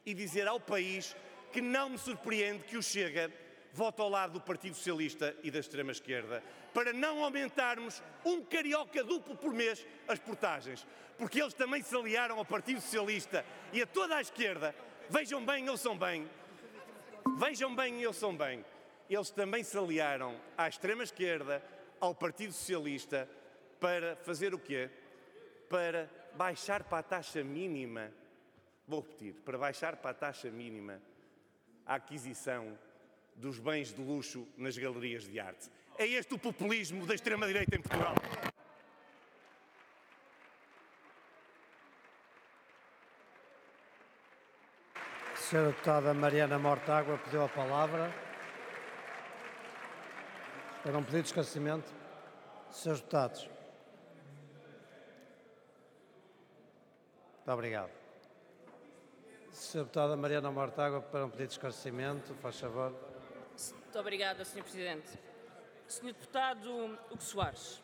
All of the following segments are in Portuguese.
e dizer ao país que não me surpreende que o Chega vote ao lado do Partido Socialista e da extrema-esquerda, para não aumentarmos um carioca duplo por mês as portagens, porque eles também se aliaram ao Partido Socialista e a toda a esquerda. Vejam bem, ouçam bem, eles também se aliaram à extrema-esquerda, ao Partido Socialista, para fazer o quê? Para baixar para a taxa mínima, vou repetir, para baixar para a taxa mínima a aquisição dos bens de luxo nas galerias de arte. É este o populismo da extrema-direita em Portugal. A senhora deputada Mariana Mortágua pediu a palavra para um pedido de esclarecimento. Senhores deputados. Muito obrigado. Senhora deputada Mariana Mortágua para um pedido de esclarecimento, faz favor. Muito obrigada, Sr. Presidente. Sr. Deputado Hugo Soares,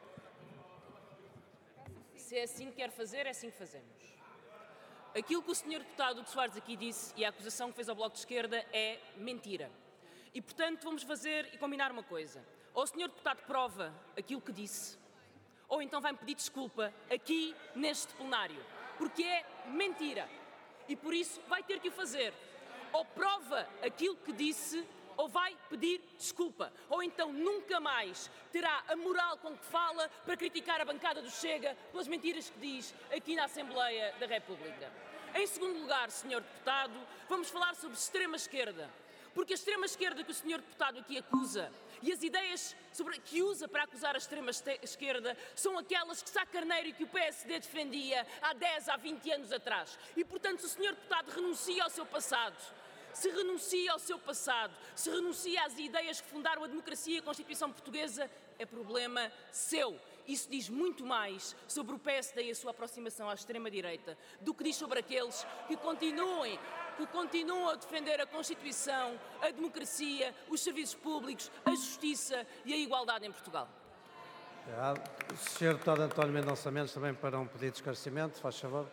se é assim que quer fazer, é assim que fazemos. Aquilo que o Sr. Deputado Hugo Soares aqui disse e a acusação que fez ao Bloco de Esquerda é mentira. E, portanto, vamos fazer e combinar uma coisa. Ou o Sr. Deputado prova aquilo que disse, ou então vai-me pedir desculpa aqui neste plenário, porque é mentira. E por isso vai ter que o fazer. Ou prova aquilo que disse, ou vai pedir desculpa. Ou então nunca mais terá a moral com que fala para criticar a bancada do Chega pelas mentiras que diz aqui na Assembleia da República. Em segundo lugar, Sr. Deputado, vamos falar sobre extrema-esquerda. Porque a extrema-esquerda que o Sr. Deputado aqui acusa e as ideias que usa para acusar a extrema-esquerda são aquelas que Sá Carneiro e que o PSD defendia há 10, há 20 anos atrás. E, portanto, se o Sr. Deputado renuncia ao seu passado, se renuncia às ideias que fundaram a democracia e a Constituição Portuguesa, é problema seu. Isso diz muito mais sobre o PSD e a sua aproximação à extrema-direita do que diz sobre aqueles que continuam a defender a Constituição, a democracia, os serviços públicos, a justiça e a igualdade em Portugal. O Sr. Deputado António Mendonça Mendes também para um pedido de esclarecimento, faz favor.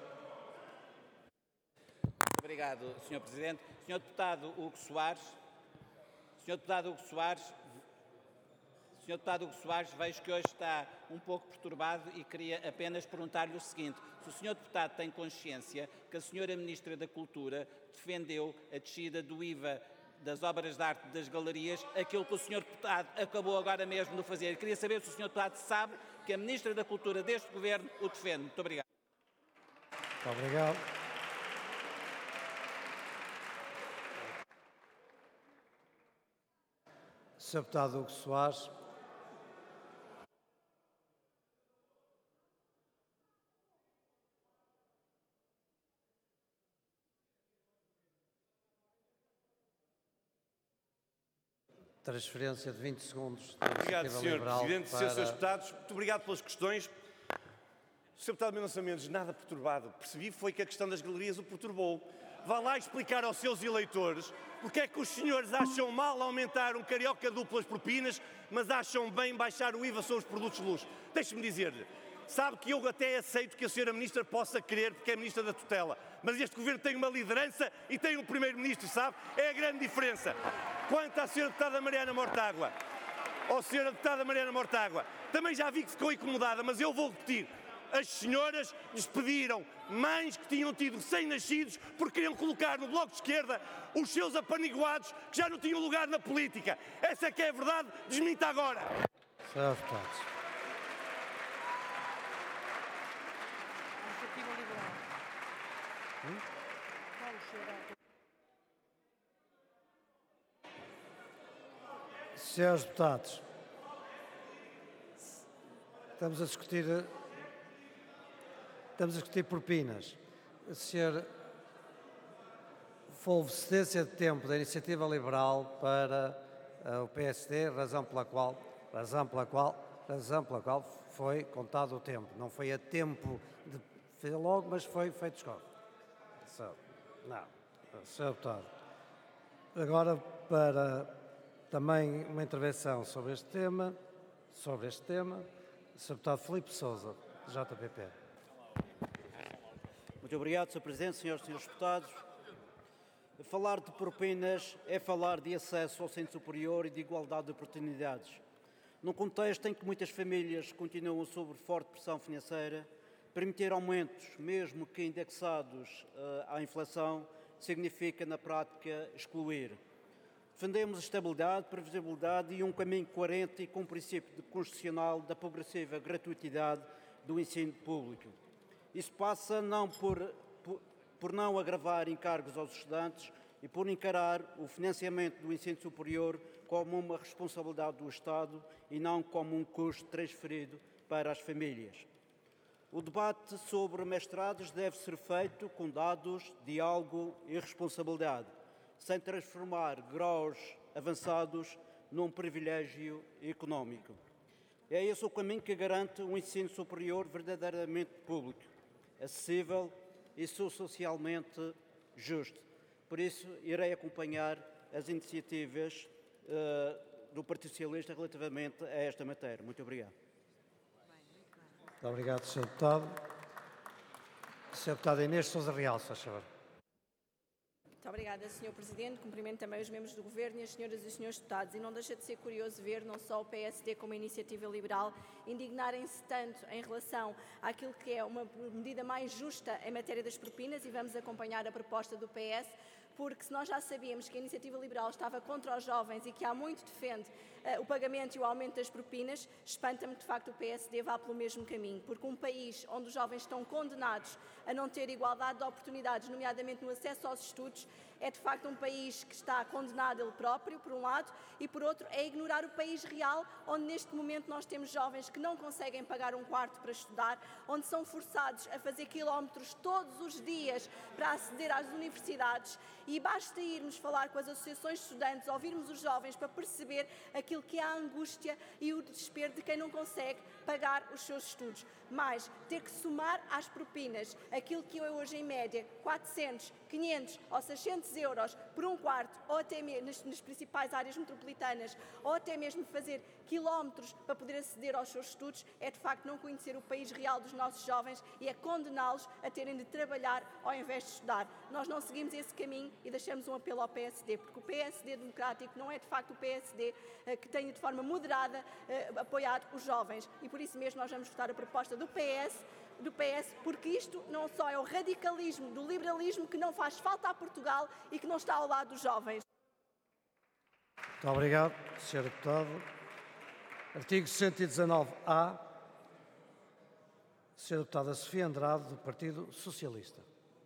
Obrigado, Sr. Presidente. Sr. Deputado Hugo Soares, vejo que hoje está um pouco perturbado e queria apenas perguntar-lhe o seguinte: se o Sr. Deputado tem consciência que a Sra. Ministra da Cultura defendeu a descida do IVA das obras de arte das galerias, aquilo que o Sr. Deputado acabou agora mesmo de fazer. Queria saber se o Sr. Deputado sabe que a Ministra da Cultura deste Governo o defende. Muito obrigado. Muito obrigado. Sr. Deputado Hugo Soares. Transferência de 20 segundos. Obrigado, Sr. Presidente. Para... Srs. Deputados, muito obrigado pelas questões. O Sr. Deputado Mendonça Mendes, nada perturbado. Percebi foi que a questão das galerias o perturbou. Vá lá explicar aos seus eleitores porque é que os senhores acham mal aumentar um carioca duplo as propinas, mas acham bem baixar o IVA sobre os produtos de luxo. Deixe-me dizer-lhe, sabe que eu até aceito que a Sra. Ministra possa querer, porque é Ministra da Tutela, mas este Governo tem uma liderança e tem um Primeiro-Ministro, sabe? É a grande diferença. Quanto à Sra. Deputada Mariana Mortágua, Sra. Deputada Mariana Mortágua, também já vi que ficou incomodada, mas eu vou repetir. As senhoras despediram mães que tinham tido recém-nascidos porque queriam colocar no Bloco de Esquerda os seus apaniguados que já não tinham lugar na política. Essa é que é a verdade, desminta agora. Senhores deputados. Senhores deputados, estamos a discutir propinas. O senhor houve cedência de tempo da Iniciativa Liberal para o PSD, razão pela qual foi contado o tempo. Não foi a tempo de fazer logo, mas foi feito escolha. Não, senhor deputado. Agora para também uma intervenção sobre este tema, o senhor deputado Filipe Sousa, JPP. Muito obrigado, Sr. Presidente, senhoras e senhores deputados. Falar de propinas é falar de acesso ao ensino superior e de igualdade de oportunidades. Num contexto em que muitas famílias continuam sob forte pressão financeira, permitir aumentos, mesmo que indexados à inflação, significa, na prática, excluir. Defendemos a estabilidade, previsibilidade e um caminho coerente e com o princípio constitucional da progressiva gratuitidade do ensino público. Isso passa não por não agravar encargos aos estudantes e por encarar o financiamento do ensino superior como uma responsabilidade do Estado e não como um custo transferido para as famílias. O debate sobre mestrados deve ser feito com dados, diálogo e responsabilidade, sem transformar graus avançados num privilégio económico. É esse o caminho que garante um ensino superior verdadeiramente público, acessível e socialmente justo. Por isso, irei acompanhar as iniciativas do Partido Socialista relativamente a esta matéria. Muito obrigado. Muito obrigado, Sr. Deputado. Sr. Deputada Inês Sousa Real, se faz favor. Muito obrigada, Sr. Presidente. Cumprimento também os membros do Governo e as senhoras e os senhores deputados. E não deixa de ser curioso ver não só o PSD como a Iniciativa Liberal indignarem-se tanto em relação àquilo que é uma medida mais justa em matéria das propinas, e vamos acompanhar a proposta do PS, porque se nós já sabíamos que a Iniciativa Liberal estava contra os jovens e que há muito defende o pagamento e o aumento das propinas, espanta-me que de facto o PSD vá pelo mesmo caminho, porque um país onde os jovens estão condenados a não ter igualdade de oportunidades, nomeadamente no acesso aos estudos, é de facto um país que está condenado ele próprio, por um lado, e por outro é ignorar o país real, onde neste momento nós temos jovens que não conseguem pagar um quarto para estudar, onde são forçados a fazer quilómetros todos os dias para aceder às universidades, e basta irmos falar com as associações de estudantes, ouvirmos os jovens para perceber aquilo que é a angústia e o desespero de quem não consegue pagar os seus estudos. Mas ter que somar às propinas aquilo que é hoje em média 400, 500 ou 600 euros por um quarto, ou até mesmo nas principais áreas metropolitanas, ou até mesmo fazer quilómetros para poder aceder aos seus estudos, é de facto não conhecer o país real dos nossos jovens e é condená-los a terem de trabalhar ao invés de estudar. Nós não seguimos esse caminho e deixamos um apelo ao PSD, porque o PSD democrático não é de facto o PSD que tenha de forma moderada apoiado os jovens, e por isso mesmo nós vamos votar a proposta do PS, porque isto não só é o radicalismo do liberalismo que não faz falta a Portugal e que não está ao lado dos jovens. Muito obrigado, Sr. Deputado. Artigo 119-A. Sra. Deputada Sofia Andrade, do Partido Socialista.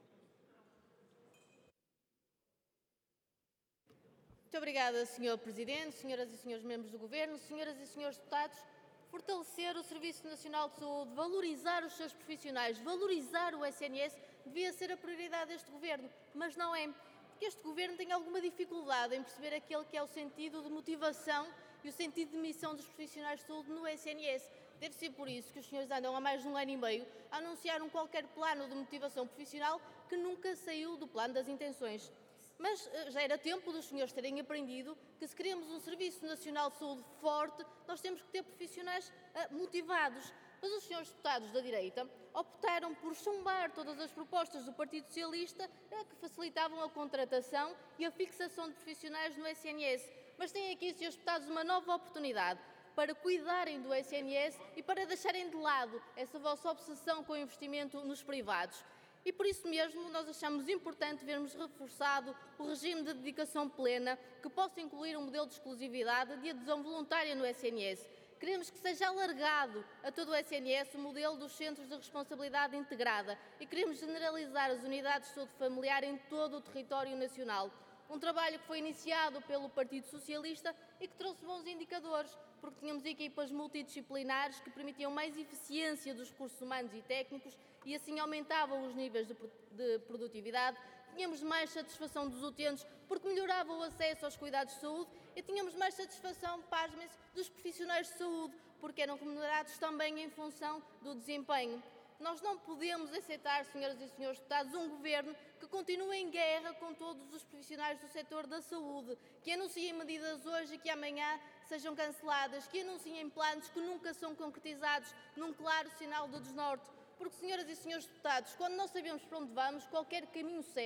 Muito obrigada, Sr. Presidente, senhoras e senhores membros do Governo, senhoras e senhores deputados. Fortalecer o Serviço Nacional de Saúde, valorizar os seus profissionais, valorizar o SNS, devia ser a prioridade deste Governo, mas não é. Porque este Governo tem alguma dificuldade em perceber aquele que é o sentido de motivação e o sentido de missão dos profissionais de saúde no SNS. Deve ser por isso que os senhores andam há mais de um ano e meio a anunciar um qualquer plano de motivação profissional que nunca saiu do plano das intenções. Mas já era tempo dos senhores terem aprendido que se queremos um Serviço Nacional de Saúde forte, nós temos que ter profissionais motivados. Mas os senhores deputados da direita optaram por chumbar todas as propostas do Partido Socialista que facilitavam a contratação e a fixação de profissionais no SNS. Mas têm aqui, senhores deputados, uma nova oportunidade para cuidarem do SNS e para deixarem de lado essa vossa obsessão com o investimento nos privados. E por isso mesmo nós achamos importante vermos reforçado o regime de dedicação plena que possa incluir um modelo de exclusividade de adesão voluntária no SNS. Queremos que seja alargado a todo o SNS o modelo dos Centros de Responsabilidade Integrada e queremos generalizar as unidades de saúde familiar em todo o território nacional. Um trabalho que foi iniciado pelo Partido Socialista e que trouxe bons indicadores, porque tínhamos equipas multidisciplinares que permitiam mais eficiência dos recursos humanos e técnicos e assim aumentavam os níveis de produtividade. Tínhamos mais satisfação dos utentes porque melhorava o acesso aos cuidados de saúde e tínhamos mais satisfação, pasmem-se, dos profissionais de saúde porque eram remunerados também em função do desempenho. Nós não podemos aceitar, senhoras e senhores deputados, um governo que continue em guerra com todos os profissionais do setor da saúde, que anunciem medidas hoje e que amanhã sejam canceladas, que anunciem planos que nunca são concretizados, num claro sinal de desnorte. Porque, senhoras e senhores deputados, quando não sabemos para onde vamos, qualquer caminho serve.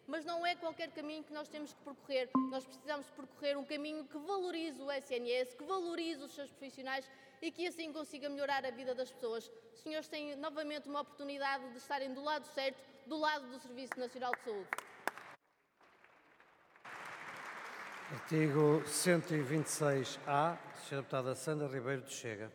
mas não é qualquer caminho que nós temos que percorrer. Nós precisamos percorrer um caminho que valorize o SNS, que valorize os seus profissionais e que assim consiga melhorar a vida das pessoas. Os senhores têm novamente uma oportunidade de estarem do lado certo, do lado do Serviço Nacional de Saúde. Artigo 126-A, Sra. Deputada Sandra Ribeiro de Chega.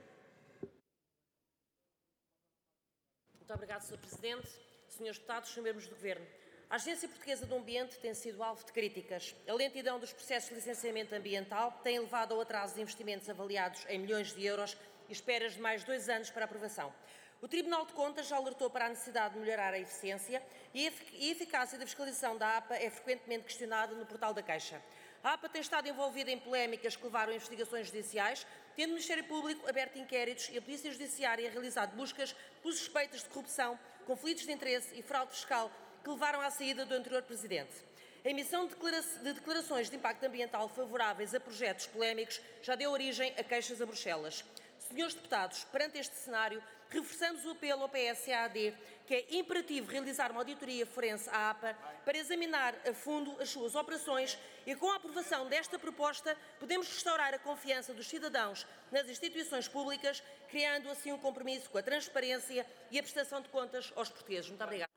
Muito obrigada, Sr. Presidente. Senhores Deputados, Srs. Membros do Governo. A Agência Portuguesa do Ambiente tem sido alvo de críticas. A lentidão dos processos de licenciamento ambiental tem levado ao atraso de investimentos avaliados em milhões de euros e esperas de mais 2 anos para aprovação. O Tribunal de Contas já alertou para a necessidade de melhorar a eficiência e a eficácia da fiscalização da APA é frequentemente questionada no portal da Caixa. A APA tem estado envolvida em polémicas que levaram a investigações judiciais, tendo o Ministério Público aberto inquéritos e a Polícia Judiciária realizado buscas por suspeitas de corrupção, conflitos de interesse e fraude fiscal que levaram à saída do anterior Presidente. A emissão de declarações de impacto ambiental favoráveis a projetos polémicos já deu origem a queixas a Bruxelas. Senhores Deputados, perante este cenário, reforçamos o apelo ao PS-AD que é imperativo realizar uma auditoria forense à APA para examinar a fundo as suas operações e, com a aprovação desta proposta, podemos restaurar a confiança dos cidadãos nas instituições públicas, criando assim um compromisso com a transparência e a prestação de contas aos portugueses. Muito obrigada.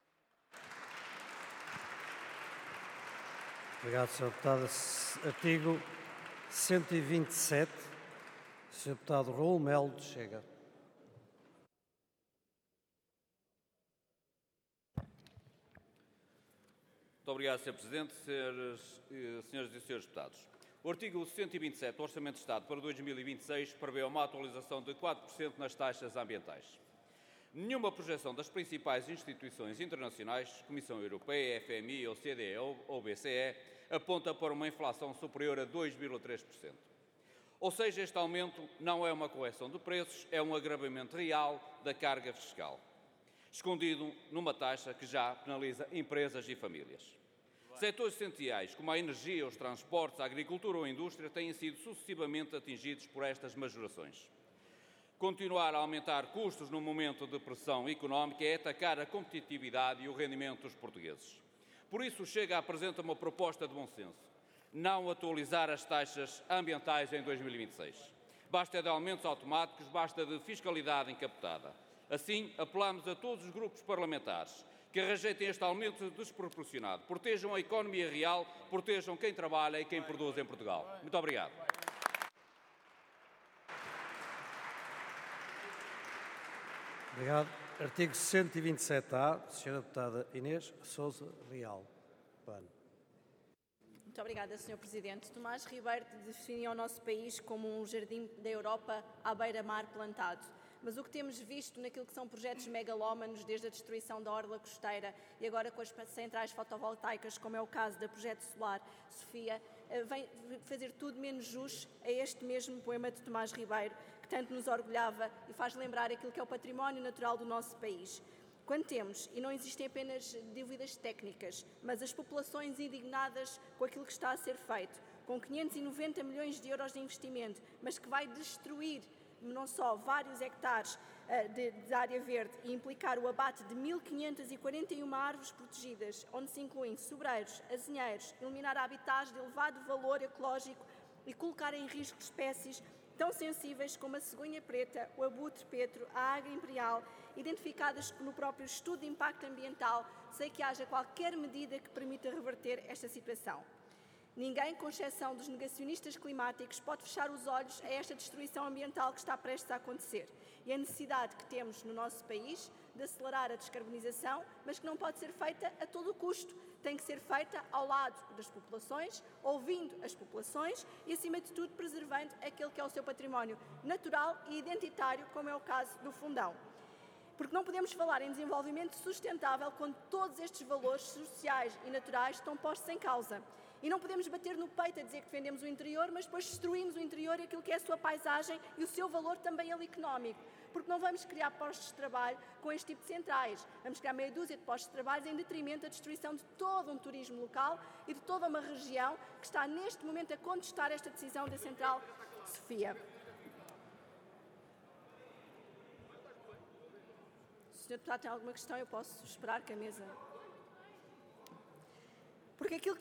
Obrigado, Sra. Deputada. Artigo 127, Sr. Deputado Raul Melo de Chega. Muito obrigado, Sr. Presidente, senhoras e senhores deputados. O artigo 127 do Orçamento de Estado para 2026 prevê uma atualização de 4% nas taxas ambientais. Nenhuma projeção das principais instituições internacionais, Comissão Europeia, FMI, OCDE ou BCE, aponta para uma inflação superior a 2,3%. Ou seja, este aumento não é uma correção de preços, é um agravamento real da carga fiscal, escondido numa taxa que já penaliza empresas e famílias. Setores essenciais, como a energia, os transportes, a agricultura ou a indústria, têm sido sucessivamente atingidos por estas majorações. Continuar a aumentar custos num momento de pressão económica é atacar a competitividade e o rendimento dos portugueses. Por isso, o Chega apresenta uma proposta de bom senso: não atualizar as taxas ambientais em 2026. Basta de aumentos automáticos, basta de fiscalidade encapotada. Assim, apelamos a todos os grupos parlamentares que rejeitem este aumento desproporcionado, protejam a economia real, protejam quem trabalha e quem produz em Portugal. Muito obrigado. Obrigado. Artigo 127-A, Sra. Deputada Inês Sousa Real. Pano. Muito obrigada, Sr. Presidente. Tomás Ribeiro definiu o nosso país como um jardim da Europa à beira-mar plantado. Mas o que temos visto naquilo que são projetos megalómanos, desde a destruição da orla costeira e agora com as centrais fotovoltaicas, como é o caso da Projeto Solar Sofia, vem fazer tudo menos jus a este mesmo poema de Tomás Ribeiro, que tanto nos orgulhava e faz lembrar aquilo que é o património natural do nosso país. Quando temos, e não existem apenas dúvidas técnicas, mas as populações indignadas com aquilo que está a ser feito, com 590 milhões de euros de investimento, mas que vai destruir não só vários hectares de área verde e implicar o abate de 1.541 árvores protegidas, onde se incluem sobreiros, azinheiros, eliminar habitats de elevado valor ecológico e colocar em risco espécies tão sensíveis como a cegonha preta, o abutre petro, a águia imperial, identificadas no próprio estudo de impacto ambiental, sem que haja qualquer medida que permita reverter esta situação. Ninguém, com exceção dos negacionistas climáticos, pode fechar os olhos a esta destruição ambiental que está prestes a acontecer e a necessidade que temos no nosso país de acelerar a descarbonização, mas que não pode ser feita a todo o custo. Tem que ser feita ao lado das populações, ouvindo as populações e, acima de tudo, preservando aquele que é o seu património natural e identitário, como é o caso do Fundão. Porque não podemos falar em desenvolvimento sustentável quando todos estes valores sociais e naturais estão postos em causa. E não podemos bater no peito a dizer que defendemos o interior, mas depois destruímos o interior e aquilo que é a sua paisagem e o seu valor também ele económico. Porque não vamos criar postos de trabalho com este tipo de centrais. Vamos criar meia dúzia de postos de trabalho em detrimento da destruição de todo um turismo local e de toda uma região que está neste momento a contestar esta decisão da Central Sofia. Se o Sr. Deputado tem alguma questão, eu posso esperar que a mesa... porque aquilo